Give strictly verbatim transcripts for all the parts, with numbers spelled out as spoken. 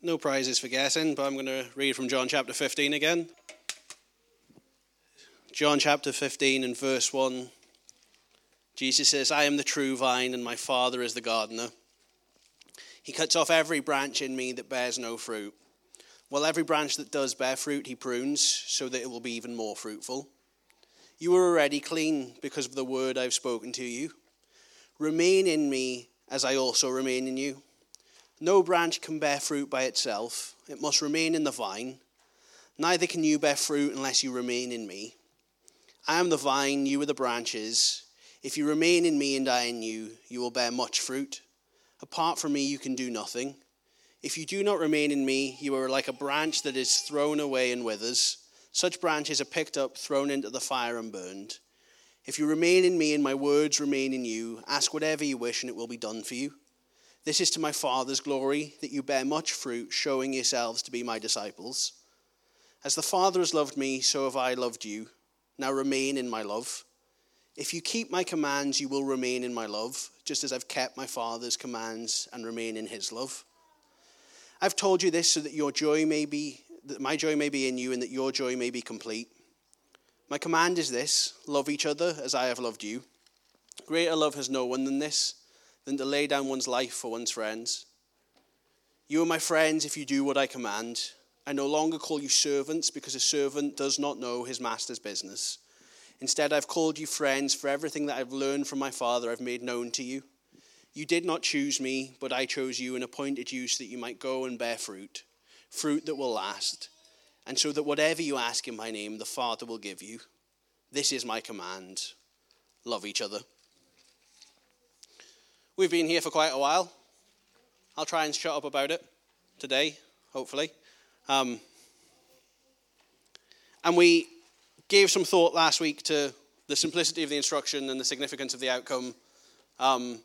No prizes for guessing, but I'm going to read from John chapter fifteen again. John chapter fifteen and verse one. Jesus says, I am the true vine and my Father is the gardener. He cuts off every branch in me that bears no fruit, while every branch that does bear fruit he prunes so that it will be even more fruitful. You are already clean because of the word I've spoken to you. Remain in me as I also remain in you. No branch can bear fruit by itself. It must remain in the vine. Neither can you bear fruit unless you remain in me. I am the vine, you are the branches. If you remain in me and I in you, you will bear much fruit. Apart from me, you can do nothing. If you do not remain in me, you are like a branch that is thrown away and withers. Such branches are picked up, thrown into the fire and burned. If you remain in me and my words remain in you, ask whatever you wish and it will be done for you. This is to my Father's glory, that you bear much fruit, showing yourselves to be my disciples. As the Father has loved me, so have I loved you. Now remain in my love. If you keep my commands, you will remain in my love, just as I've kept my Father's commands and remain in his love. I've told you this so that your joy may be, that my joy may be in you and that your joy may be complete. My command is this, love each other as I have loved you. Greater love has no one than this, than to lay down one's life for one's friends. You are my friends if you do what I command. I no longer call you servants because a servant does not know his master's business. Instead, I've called you friends, for everything that I've learned from my Father I've made known to you. You did not choose me, but I chose you and appointed you so that you might go and bear fruit, fruit that will last, and so that whatever you ask in my name, the Father will give you. This is my command. Love each other. We've been here for quite a while. I'll try and shut up about it today, hopefully. Um, and we gave some thought last week to the simplicity of the instruction and the significance of the outcome. Um,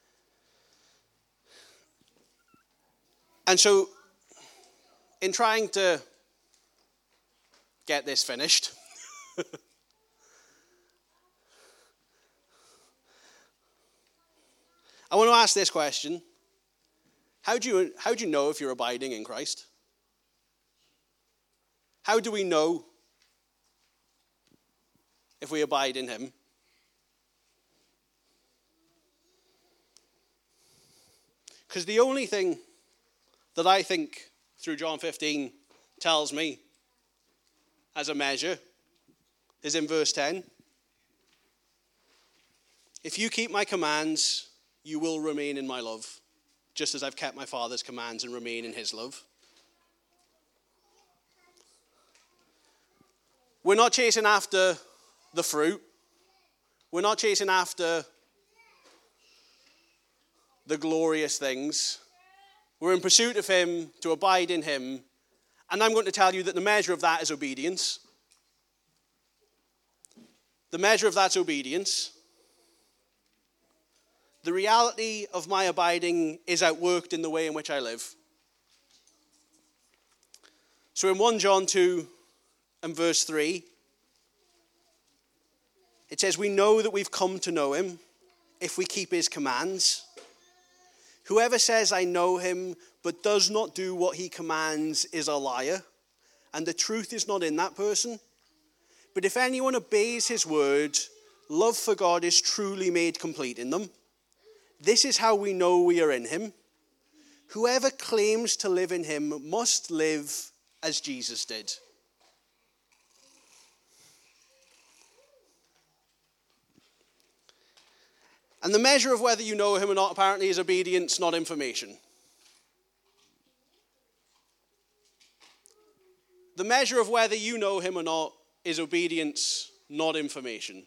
and so, in trying to get this finished, I want to ask this question. How do you, how do you know if you're abiding in Christ? How do we know if we abide in him? Because the only thing that I think through John fifteen tells me as a measure is in verse ten. If you keep my commands, you will remain in my love, just as I've kept my Father's commands and remain in his love. We're not chasing after the fruit. We're not chasing after the glorious things. We're in pursuit of him, to abide in him. And I'm going to tell you that the measure of that is obedience. The measure of that's obedience. The reality of my abiding is outworked in the way in which I live. So in First John two and verse three, it says, we know that we've come to know him if we keep his commands. Whoever says, I know him, but does not do what he commands is a liar, and the truth is not in that person. But if anyone obeys his word, love for God is truly made complete in them. This is how we know we are in him. Whoever claims to live in him must live as Jesus did. And the measure of whether you know him or not, apparently, is obedience, not information. The measure of whether you know him or not is obedience, not information.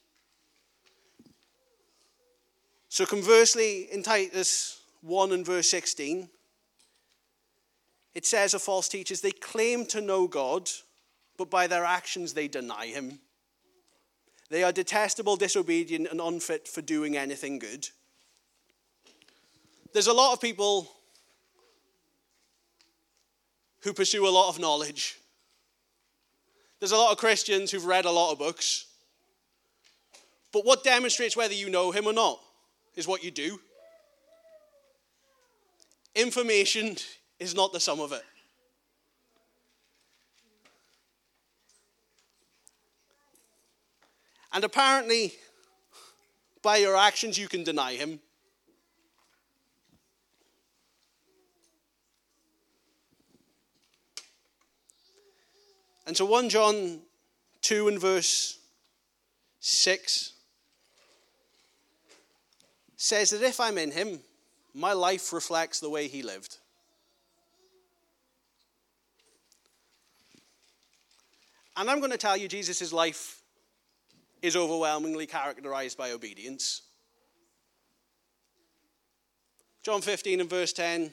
So conversely, in Titus one and verse sixteen, it says of false teachers, they claim to know God, but by their actions they deny him. They are detestable, disobedient, and unfit for doing anything good. There's a lot of people who pursue a lot of knowledge. There's a lot of Christians who've read a lot of books. But what demonstrates whether you know him or not is what you do. Information is not the sum of it. And apparently, by your actions, you can deny him. And so First John two and verse six says that if I'm in him, my life reflects the way he lived. And I'm going to tell you, Jesus' life is overwhelmingly characterized by obedience. John fifteen and verse ten.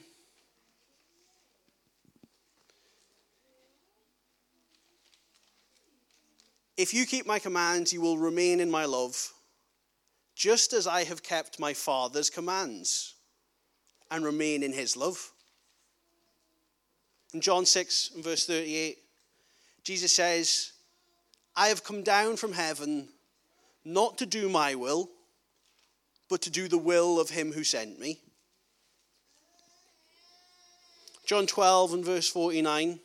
If you keep my commands, you will remain in my love, just as I have kept my Father's commands and remain in his love. In John six and verse thirty-eight, Jesus says, I have come down from heaven not to do my will, but to do the will of him who sent me. John twelve and verse forty-nine,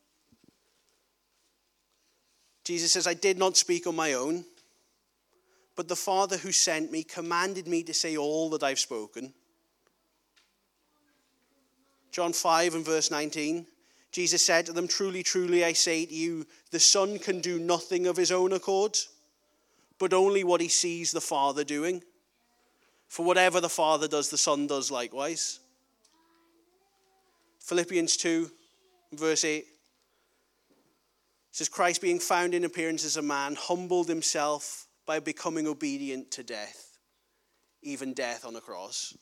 Jesus says, I did not speak on my own, but the Father who sent me commanded me to say all that I've spoken. John five and verse nineteen, Jesus said to them, truly, truly, I say to you, the Son can do nothing of his own accord, but only what he sees the Father doing. For whatever the Father does, the Son does likewise. Philippians two, verse eight. It says, Christ being found in appearance as a man, humbled himself by becoming obedient to death, even death on a cross.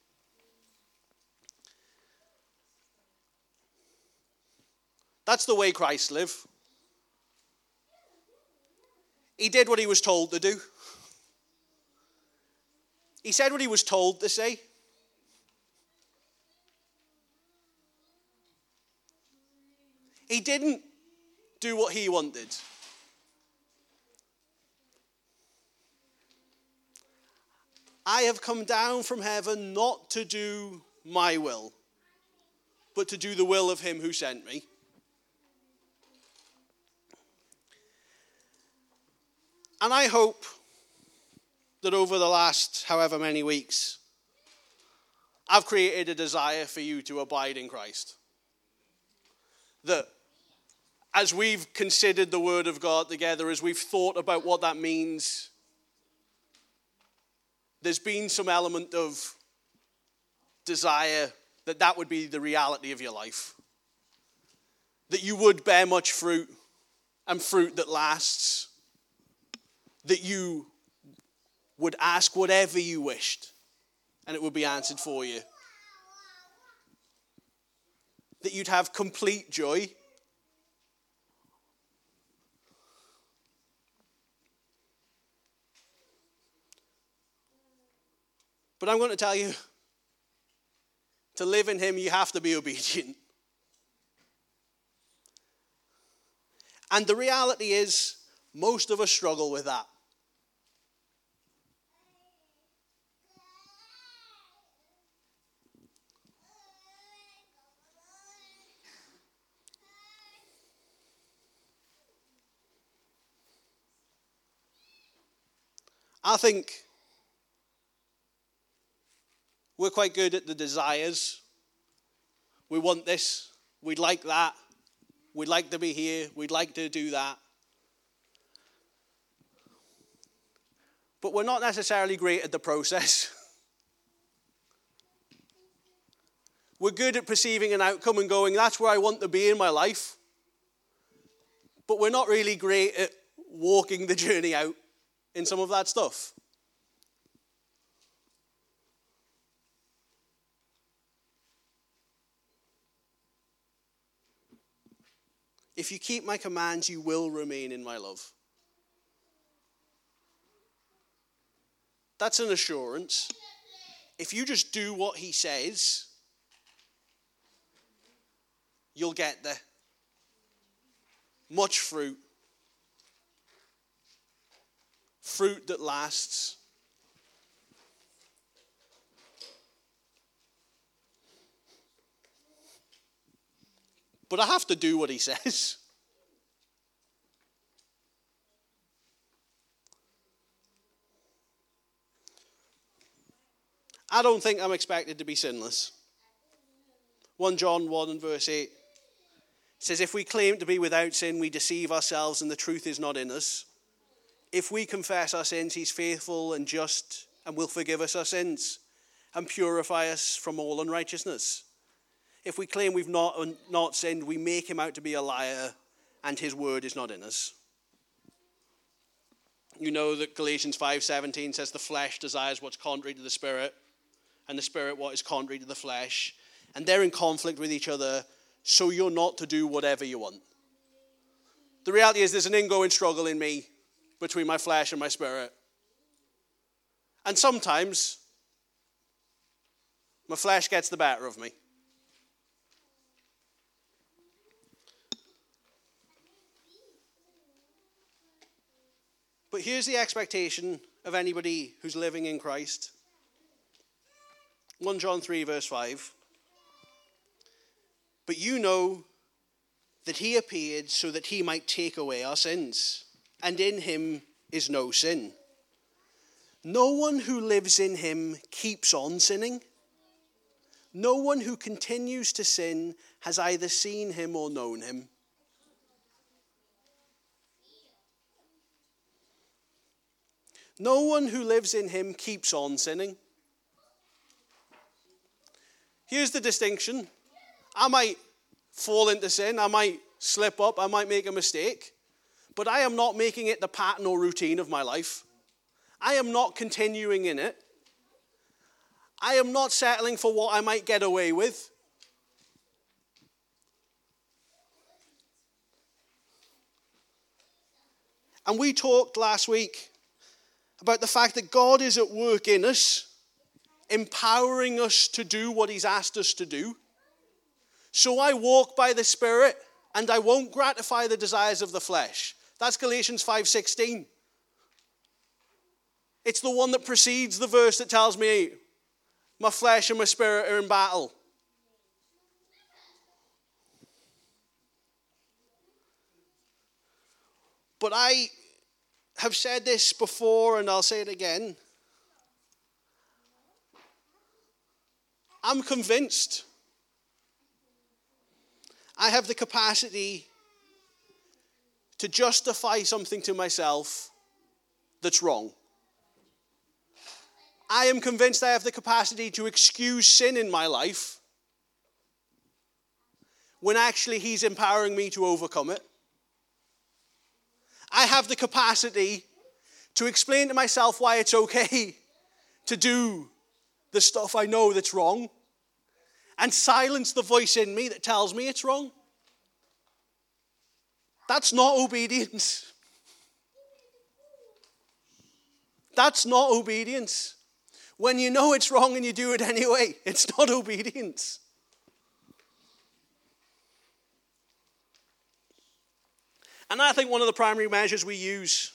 That's the way Christ lived. He did what he was told to do. He said what he was told to say. He didn't do what he wanted. I have come down from heaven not to do my will, but to do the will of him who sent me. And I hope that over the last however many weeks, I've created a desire for you to abide in Christ. That as we've considered the Word of God together, as we've thought about what that means, there's been some element of desire that that would be the reality of your life. That you would bear much fruit, and fruit that lasts. That you would ask whatever you wished, and it would be answered for you. That you'd have complete joy. But I'm going to tell you, to live in him, you have to be obedient. And the reality is, most of us struggle with that. I think we're quite good at the desires. We want this. We'd like that. We'd like to be here. We'd like to do that. But we're not necessarily great at the process. We're good at perceiving an outcome and going, that's where I want to be in my life. But we're not really great at walking the journey out in some of that stuff. If you keep my commands, you will remain in my love. That's an assurance. If you just do what he says, you'll get there. Much fruit. Fruit that lasts. but I have to do what he says. I don't think I'm expected to be sinless. First John one and verse eight says, if we claim to be without sin, we deceive ourselves and the truth is not in us. If we confess our sins, he's faithful and just and will forgive us our sins and purify us from all unrighteousness. If we claim we've not, not sinned, we make him out to be a liar and his word is not in us. You know that Galatians five seventeen says the flesh desires what's contrary to the spirit and the spirit what is contrary to the flesh. And they're in conflict with each other, so you're not to do whatever you want. The reality is there's an ingoing struggle in me between my flesh and my spirit. And sometimes my flesh gets the better of me. But here's the expectation of anybody who's living in Christ. First John three verse five. But you know that he appeared so that he might take away our sins, and in him is no sin. No one who lives in him keeps on sinning. No one who continues to sin has either seen him or known him. No one who lives in him keeps on sinning. Here's the distinction. I might fall into sin, I might slip up, I might make a mistake, but I am not making it the pattern or routine of my life. I am not continuing in it. I am not settling for what I might get away with. And we talked last week about the fact that God is at work in us, empowering us to do what he's asked us to do. So I walk by the Spirit, and I won't gratify the desires of the flesh. That's Galatians five sixteen. It's the one that precedes the verse that tells me my flesh and my spirit are in battle. But I have said this before, and I'll say it again. I'm convinced I have the capacity to justify something to myself that's wrong. I am convinced I have the capacity to excuse sin in my life when actually he's empowering me to overcome it. I have the capacity to explain to myself why it's okay to do the stuff I know that's wrong and silence the voice in me that tells me it's wrong. That's not obedience. That's not obedience. When you know it's wrong and you do it anyway, it's not obedience. And I think one of the primary measures we use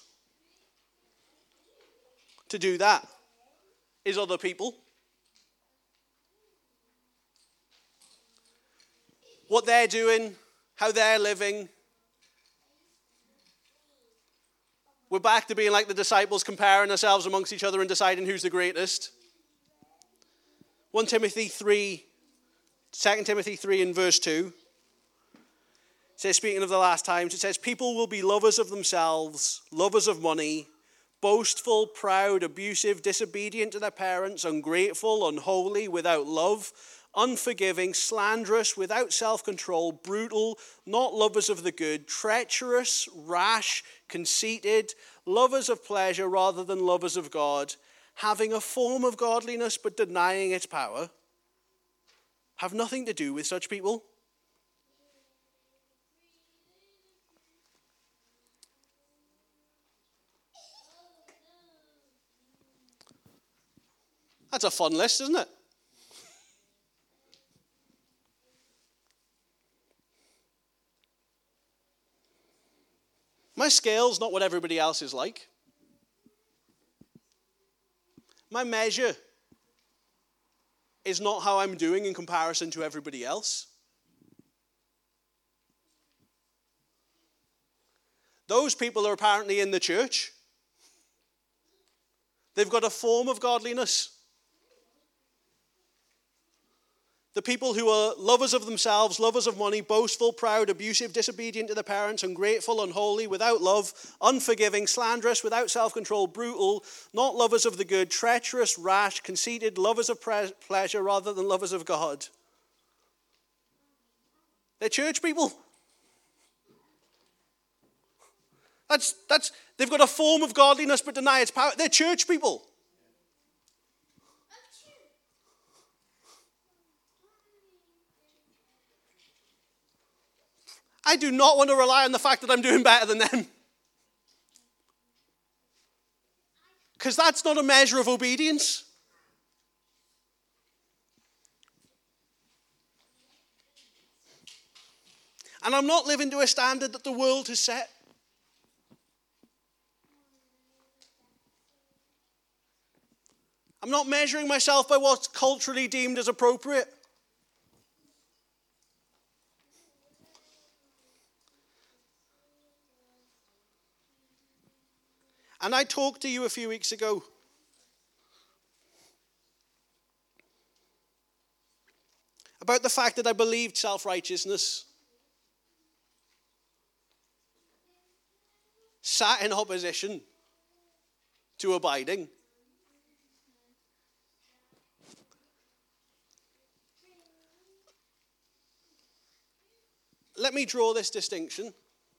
to do that is other people. What they're doing, how they're living. We're back to being like the disciples, comparing ourselves amongst each other and deciding who's the greatest. First Timothy three, Second Timothy three in verse two. It says, speaking of the last times, it says, people will be lovers of themselves, lovers of money, boastful, proud, abusive, disobedient to their parents, ungrateful, unholy, without love, unforgiving, slanderous, without self-control, brutal, not lovers of the good, treacherous, rash, conceited, lovers of pleasure rather than lovers of God, having a form of godliness but denying its power. Have nothing to do with such people. That's a fun list, isn't it? My scale's not what everybody else is like. My measure is not how I'm doing in comparison to everybody else. Those people are apparently in the church. They've got a form of godliness. The people who are lovers of themselves, lovers of money, boastful, proud, abusive, disobedient to their parents, ungrateful, unholy, without love, unforgiving, slanderous, without self-control, brutal, not lovers of the good, treacherous, rash, conceited, lovers of pre- pleasure rather than lovers of God. They're church people. That's, that's, they've got a form of godliness but deny its power. They're church people. I do not want to rely on the fact that I'm doing better than them. Because that's not a measure of obedience. And I'm not living to a standard that the world has set. I'm not measuring myself by what's culturally deemed as appropriate. And I talked to you a few weeks ago about the fact that I believed self-righteousness sat in opposition to abiding. Let me draw this distinction.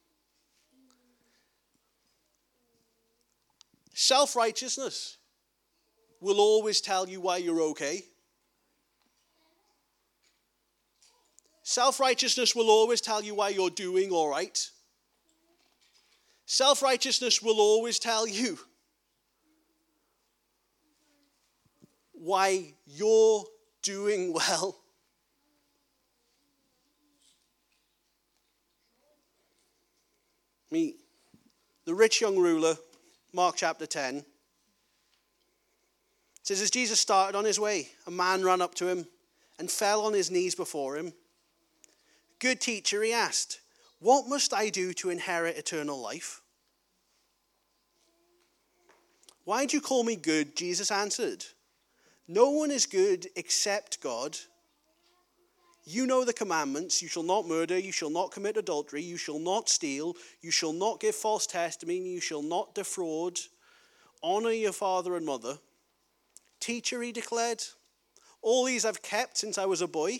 Self-righteousness will always tell you why you're okay. Self-righteousness will always tell you why you're doing all right. Self-righteousness will always tell you why you're doing well. Me, the rich young ruler, Mark chapter ten. It says, as Jesus started on his way, a man ran up to him and fell on his knees before him. Good teacher, he asked, what must I do to inherit eternal life? Why do you call me good? Jesus answered, no one is good except God. You know the commandments. You shall not murder. You shall not commit adultery. You shall not steal. You shall not give false testimony. You shall not defraud. Honor your father and mother. Teacher, he declared, all these I've kept since I was a boy.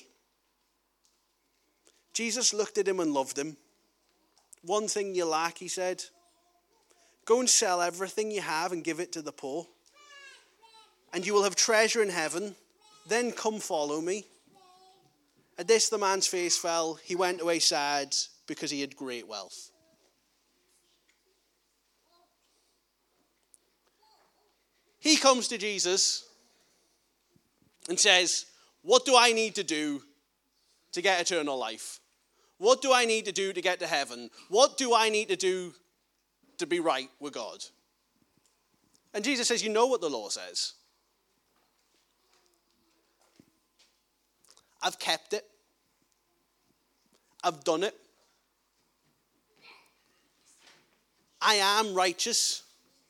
Jesus looked at him and loved him. One thing you lack, he said. Go and sell everything you have and give it to the poor, and you will have treasure in heaven. Then come follow me. At this, the man's face fell. He went away sad because he had great wealth. He comes to Jesus and says, what do I need to do to get eternal life? What do I need to do to get to heaven? What do I need to do to be right with God? And Jesus says, you know what the law says. I've kept it. I've done it. I am righteous.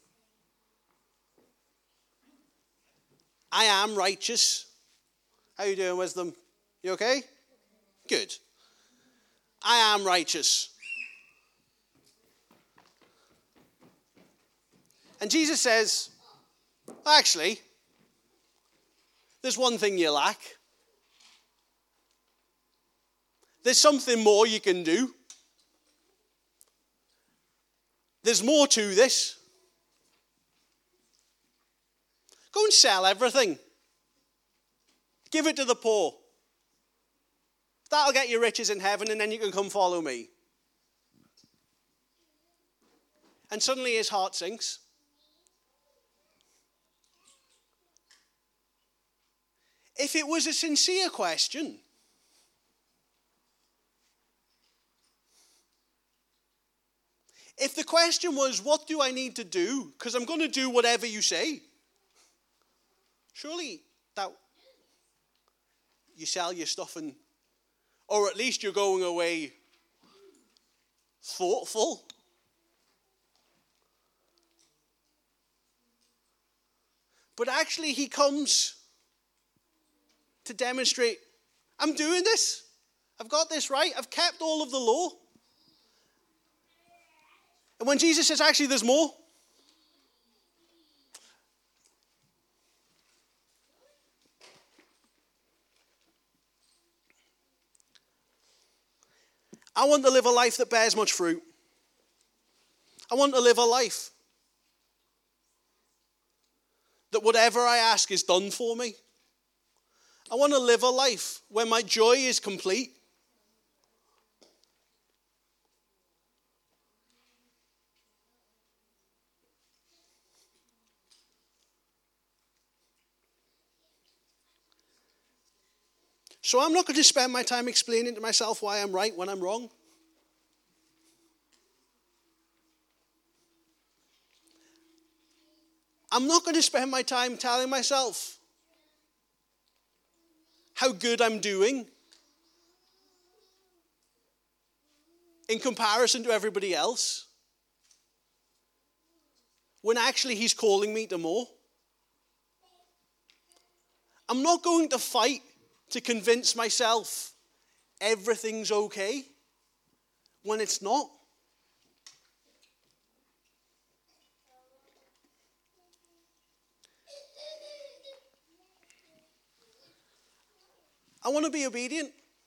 I am righteous. How you doing, Wisdom? You okay? Good. I am righteous. And Jesus says, actually, there's one thing you lack. There's something more you can do. There's more to this. Go and sell everything. Give it to the poor. That'll get you riches in heaven, and then you can come follow me. And suddenly his heart sinks. If it was a sincere question, if the question was, what do I need to do? Because I'm going to do whatever you say. Surely that you sell your stuff, and, or at least you're going away thoughtful. But actually he comes to demonstrate, I'm doing this. I've got this right. I've kept all of the law. And when Jesus says, actually, there's more. I want to live a life that bears much fruit. I want to live a life that whatever I ask is done for me. I want to live a life where my joy is complete. So I'm not going to spend my time explaining to myself why I'm right when I'm wrong. I'm not going to spend my time telling myself how good I'm doing in comparison to everybody else, when actually he's calling me to more. I'm not going to fight to convince myself everything's okay when it's not. I want to be obedient.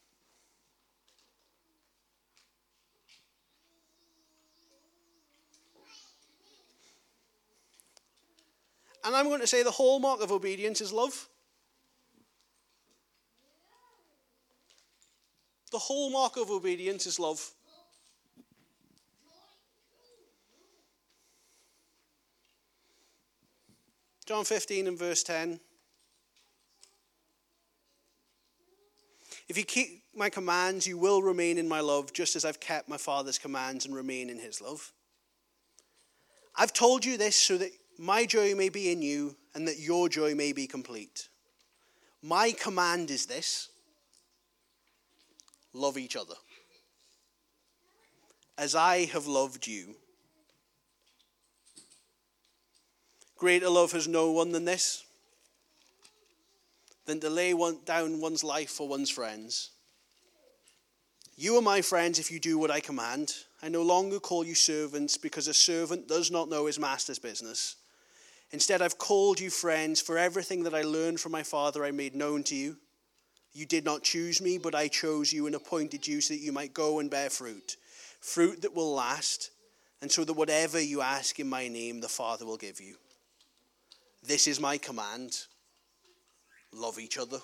And I'm going to say the hallmark of obedience is love. The hallmark of obedience is love. John fifteen and verse ten. If you keep my commands, you will remain in my love, just as I've kept my Father's commands and remain in his love. I've told you this so that my joy may be in you and that your joy may be complete. My command is this: love each other as I have loved you. Greater love has no one than this, than to lay one, down one's life for one's friends. You are my friends if you do what I command. I no longer call you servants, because a servant does not know his master's business. Instead, I've called you friends, for everything that I learned from my Father I made known to you. You did not choose me, but I chose you and appointed you so that you might go and bear fruit, fruit that will last, and so that whatever you ask in my name, the Father will give you. This is my command: love each other.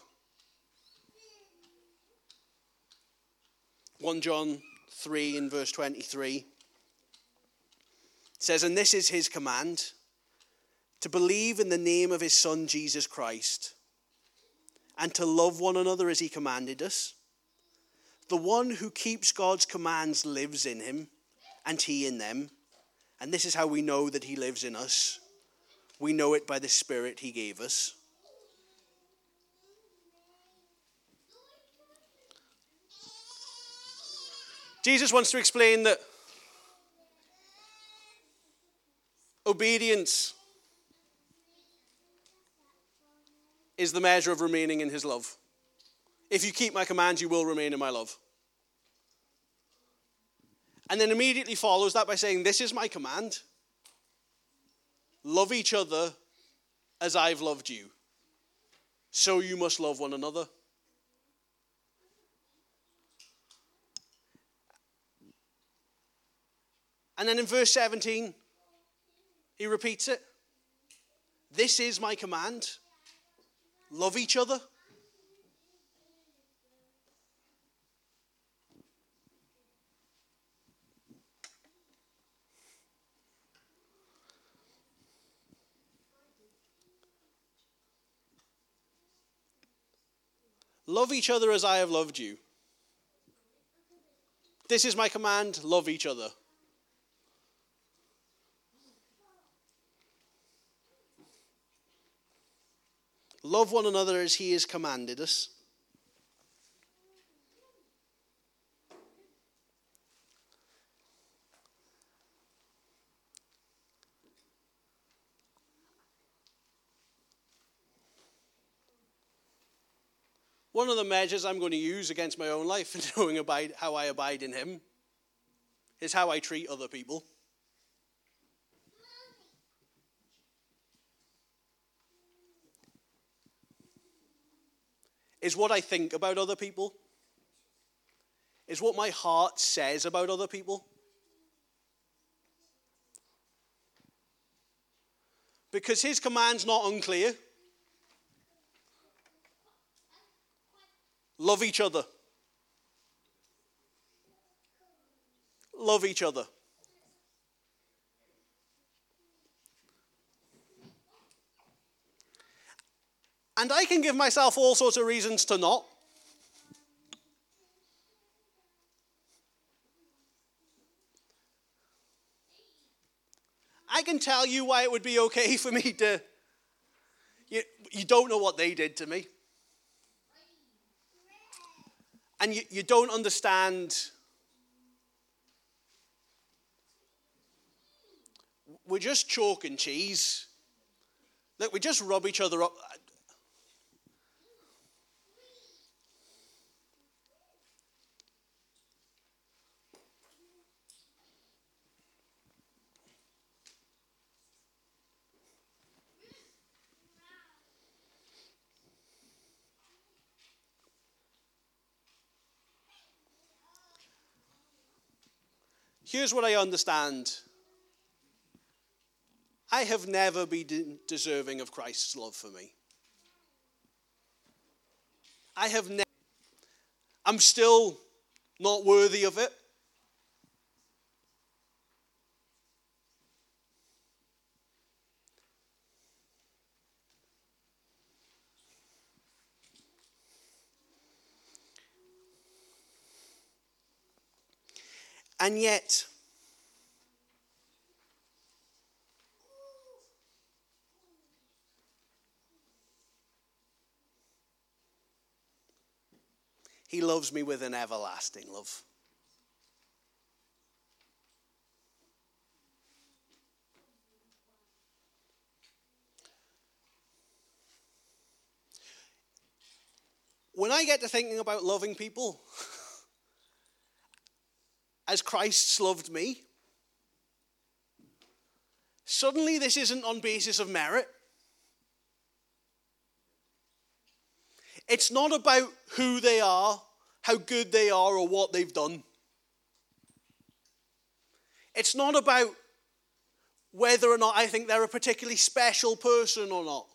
First John three in verse twenty-three says, and this is his command, to believe in the name of his Son Jesus Christ, and to love one another as he commanded us. The one who keeps God's commands lives in him, and he in them. And this is how we know that he lives in us. We know it by the Spirit he gave us. Jesus wants to explain that obedience is the measure of remaining in his love. If you keep my commands, you will remain in my love. And then immediately follows that by saying, this is my command: love each other as I've loved you. So you must love one another. And then in verse seventeen, he repeats it. This is my command: love each other. Love each other as I have loved you. This is my command: love each other. Love one another as he has commanded us. One of the measures I'm going to use against my own life in knowing abide, how I abide in him is how I treat other people. Is what I think about other people. Is what my heart says about other people. Because his command's not unclear. Love each other. Love each other. And I can give myself all sorts of reasons to not. I can tell you why it would be okay for me to... You, you don't know what they did to me. And you, you don't understand... We're just chalk and cheese. Look, we just rub each other up. Here's what I understand. I have never been deserving of Christ's love for me. I have never. I'm still not worthy of it. And yet, he loves me with an everlasting love. When I get to thinking about loving people, as Christ's loved me, suddenly this isn't on basis of merit. It's not about who they are, how good they are, or what they've done. It's not about whether or not I think they're a particularly special person or not.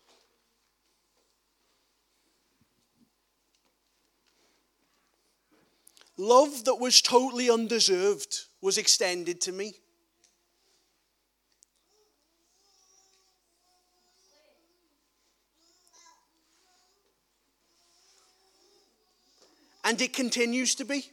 Love that was totally undeserved was extended to me. And it continues to be.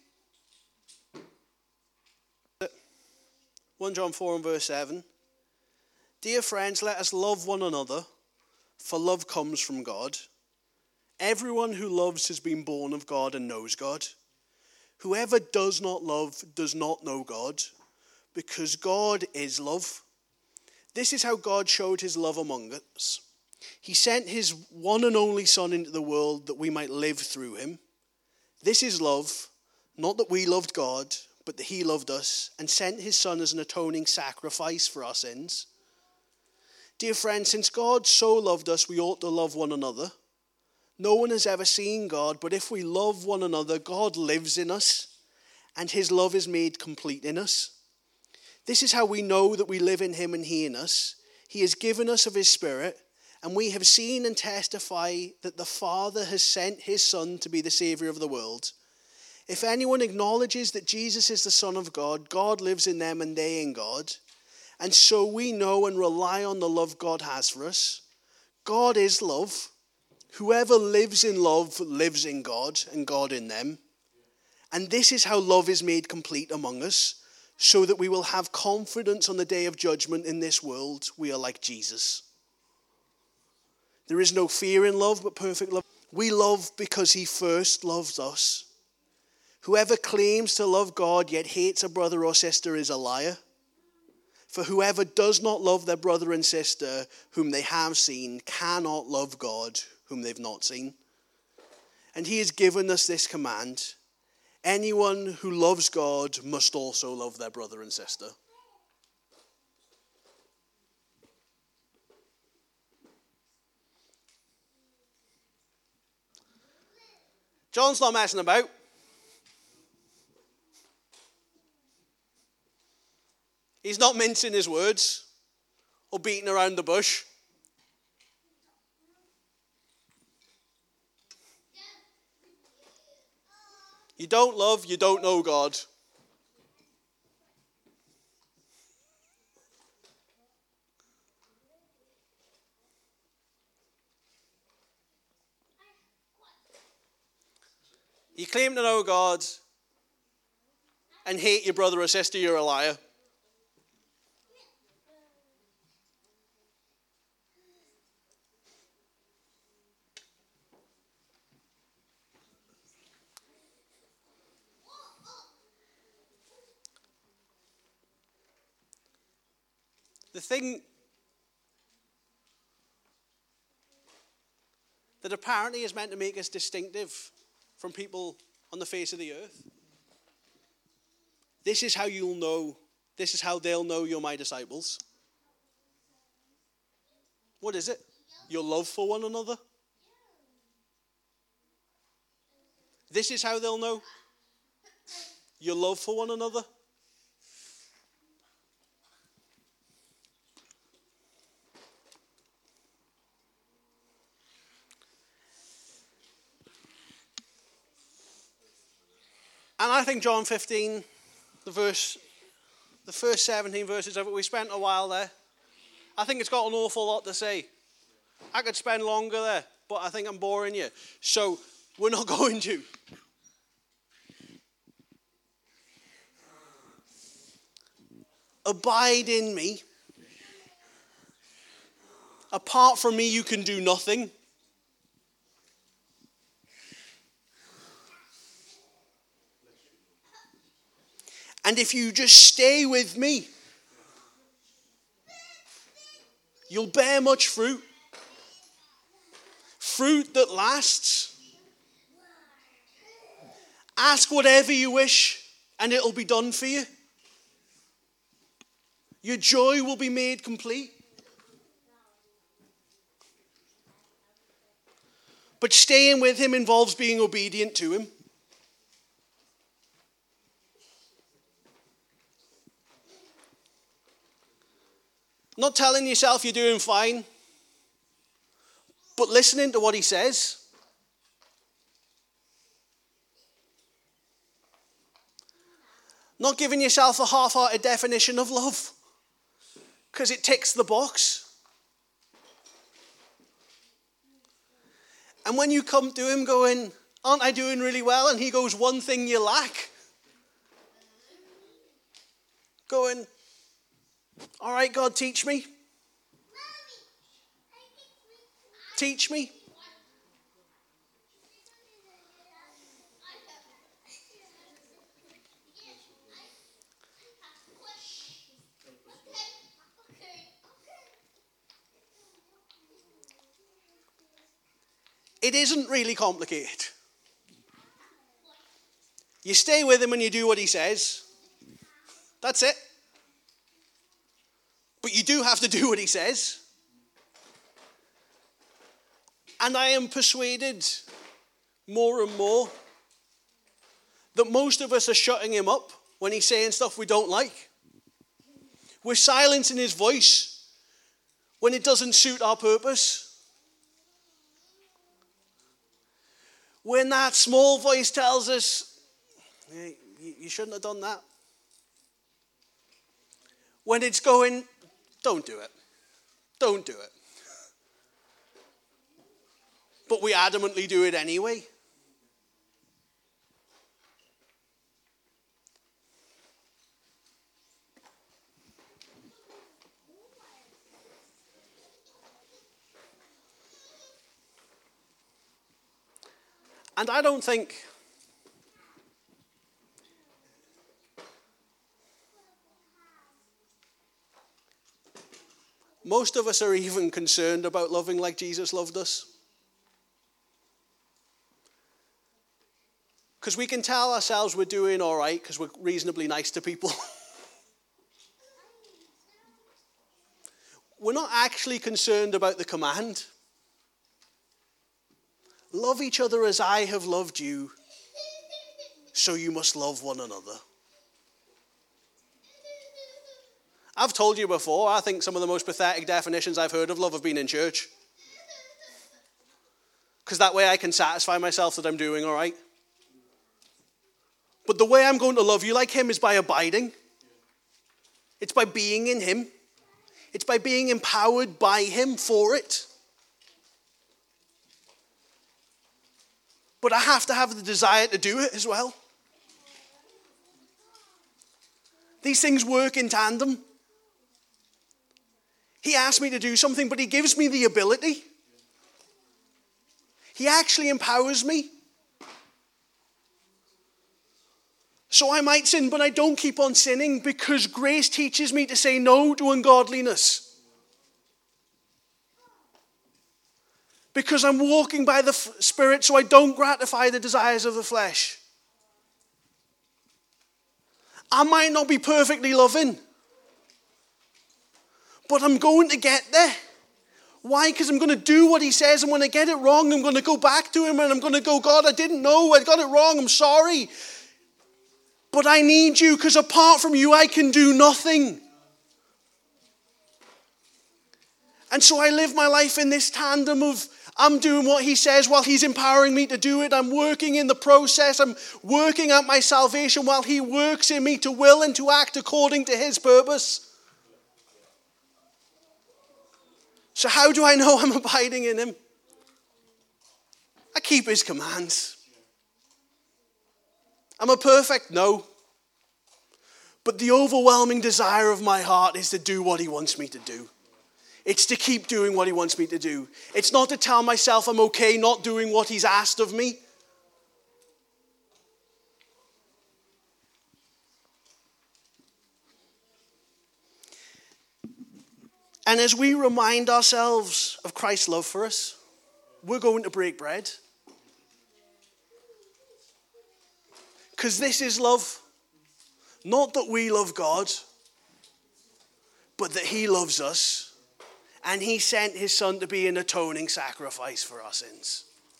First John four and verse seven. Dear friends, let us love one another, for love comes from God. Everyone who loves has been born of God and knows God. Whoever does not love does not know God, because God is love. This is how God showed his love among us. He sent his one and only Son into the world that we might live through him. This is love, not that we loved God, but that he loved us and sent his Son as an atoning sacrifice for our sins. Dear friends, since God so loved us, we ought to love one another. No one has ever seen God, but if we love one another, God lives in us, and his love is made complete in us. This is how we know that we live in him and he in us. He has given us of his Spirit, and we have seen and testify that the Father has sent his Son to be the Savior of the world. If anyone acknowledges that Jesus is the Son of God, God lives in them and they in God. And so we know and rely on the love God has for us. God is love. Whoever lives in love lives in God and God in them. And this is how love is made complete among us, so that we will have confidence on the day of judgment. In this world, we are like Jesus. There is no fear in love, but perfect love. We love because he first loved us. Whoever claims to love God yet hates a brother or sister is a liar. For whoever does not love their brother and sister whom they have seen cannot love God whom they've not seen. And he has given us this command: anyone who loves God must also love their brother and sister. John's not messing about. He's not mincing his words or beating around the bush. You don't love, you don't know God. You claim to know God and hate your brother or sister, you're a liar. The thing that apparently is meant to make us distinctive from people on the face of the earth. This is how you'll know, this is how they'll know you're my disciples. What is it? Your love for one another. This is how they'll know. Your love for one another. And I think John fifteen, the verse, the first seventeen verses of it, we spent a while there. I think it's got an awful lot to say. I could spend longer there, but I think I'm boring you. So we're not going to. Abide in me. Apart from me, you can do nothing. And if you just stay with me, you'll bear much fruit. Fruit that lasts. Ask whatever you wish, and it'll be done for you. Your joy will be made complete. But staying with him involves being obedient to him. Not telling yourself you're doing fine, but listening to what he says. Not giving yourself a half-hearted definition of love, because it ticks the box. And when you come to him going, aren't I doing really well? And he goes, one thing you lack. Going, all right, God, teach me. Teach me. It isn't really complicated. You stay with him and you do what he says. That's it. But you do have to do what he says. And I am persuaded more and more that most of us are shutting him up when he's saying stuff we don't like. We're silencing his voice when it doesn't suit our purpose. When that small voice tells us, hey, you shouldn't have done that. When it's going, don't do it. Don't do it. But we adamantly do it anyway. And I don't think most of us are even concerned about loving like Jesus loved us. Because we can tell ourselves we're doing all right because we're reasonably nice to people. We're not actually concerned about the command. Love each other as I have loved you, so you must love one another. I've told you before, I think some of the most pathetic definitions I've heard of love have been in church. Because that way I can satisfy myself that I'm doing all right. But the way I'm going to love you like him is by abiding. It's by being in him. It's by being empowered by him for it. But I have to have the desire to do it as well. These things work in tandem. He asks me to do something, but he gives me the ability. He actually empowers me. So I might sin, but I don't keep on sinning because grace teaches me to say no to ungodliness. Because I'm walking by the Spirit so I don't gratify the desires of the flesh. I might not be perfectly loving, but I'm going to get there. Why? Because I'm going to do what he says, and when I get it wrong, I'm going to go back to him and I'm going to go, God, I didn't know, I got it wrong, I'm sorry. But I need you because apart from you, I can do nothing. And so I live my life in this tandem of I'm doing what he says while he's empowering me to do it. I'm working in the process. I'm working out my salvation while he works in me to will and to act according to his purpose. So how do I know I'm abiding in him? I keep his commands. Am I perfect? No. But the overwhelming desire of my heart is to do what he wants me to do. It's to keep doing what he wants me to do. It's not to tell myself I'm okay not doing what he's asked of me. And as we remind ourselves of Christ's love for us, we're going to break bread. Because this is love. Not that we love God, but that he loves us. And he sent his son to be an atoning sacrifice for our sins.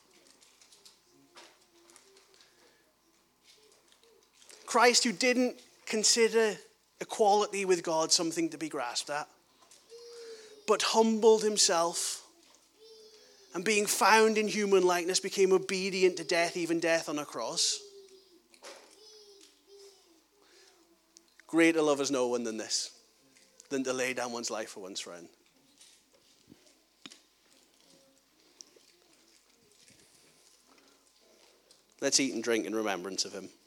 Christ, who didn't consider equality with God something to be grasped at, but humbled himself, and being found in human likeness, became obedient to death, even death on a cross. Greater love is no one than this, than to lay down one's life for one's friend. Let's eat and drink in remembrance of him.